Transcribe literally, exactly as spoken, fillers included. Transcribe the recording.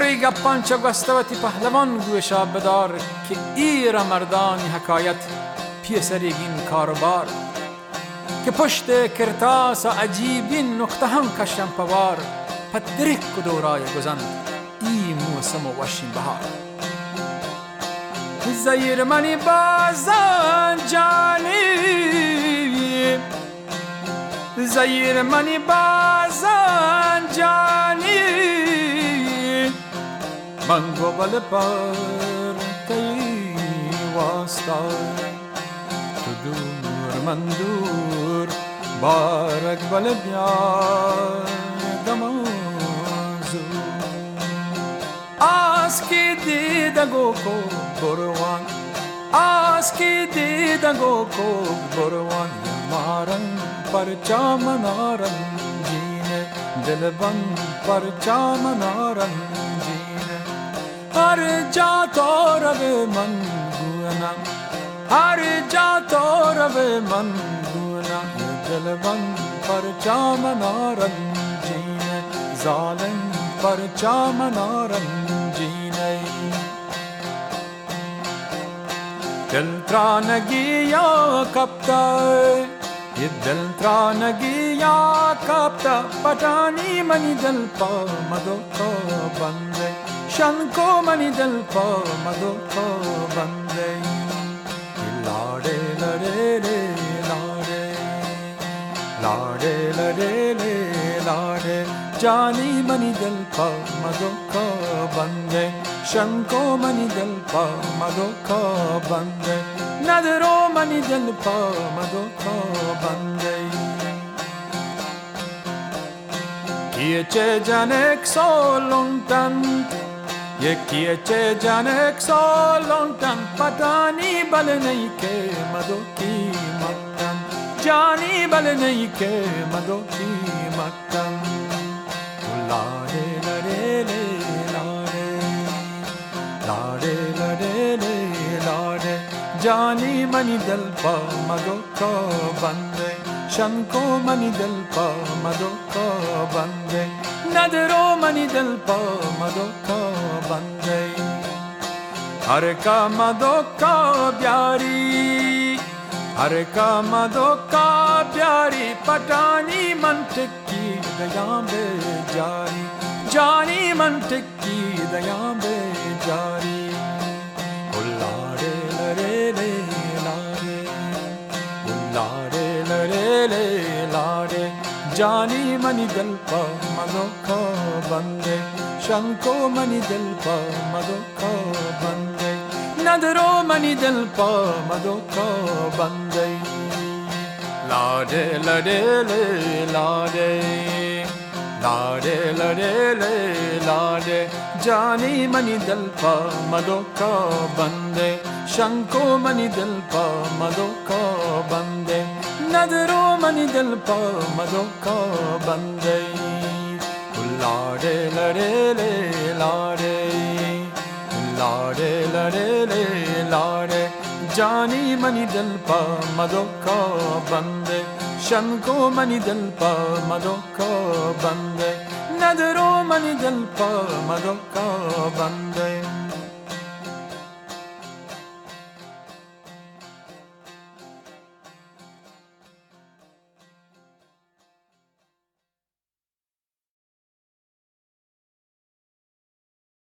گوی گپان چو گستوتی پهلوان گوشا بدار که ایر مردانی حکایت پی سریگین کاروبار که پشت کرتاس عجیبین نقطه هم کشم پوار پدرک و دورای گزند ای موسم و وشین بهار زیر منی بازان جانی زیر منی بازان جانی من گوبل پر تی واسطا تو دور من دور بارک بل بیار دمازو آسکی دیدگو کو بروان آسکی دیدگو کو بروان مارن پرچا منارن جینے دلبن پرچا منارن جینے ہر جا تو روے من گونا ہر جا تو روے من گونا دلبن پرچا منارن جینے ظالم پرچا منارن جینے دل ترانگی یا کبتا یہ دل ترانگی یا کبتا پٹانی منی دل پا مدو کو بندے شن کو منی دل پا مدو کو بندے لاڑے لڑے لے لاڑے لاڑے لڑے لے لاڑے جانی منی دل پا مدو کو بندے شن کو منی دل پا مدو کو بندے ندرو منی دل پا مدو کو بندے کیے چے جانک سو لونٹن یہ کیے چے جانک سو لونٹن پتانی بل نہیں کے مدو کی مٹن جانی بل نہیں کے مدو کی مٹن لاڑے لڑے لے لاڑے لاڑے لڑے لے لاڑے جانی منی دل پا مدو کو بندے شن کو منی دل پا مدو کو بندے ندرو منی دل پا مدو کو بندے ہر کا مدو کا بیاری ہر کا مدو کا بیاری پٹانی من ٹکی دیاں بے جاری جانی من ٹکی دیاں بے جاری لاڑے لڑے لے لاڑے لاڑے لڑے لے لاڑے جانی منی دل پا مدو کو بندے شن کو منی دل پا مدو کو بندے ندرو منی دل پا مدو کو بندے لاڑے لڑے لے لاڑے لاڑے لڑے لے لاڑے جانی منی دل پا مدو کو بندے شن کو منی دل پا مدو کو بندے ندرو منی دل پا مدو کو بندے لاڑے لڑے لے لاڑے لاڑے لڑے لے لاڑے جانی منی دل پا مدو کو بندے شن کو منی دل پا مدو کو بندے ندرو منی دل پا مدو کو بندے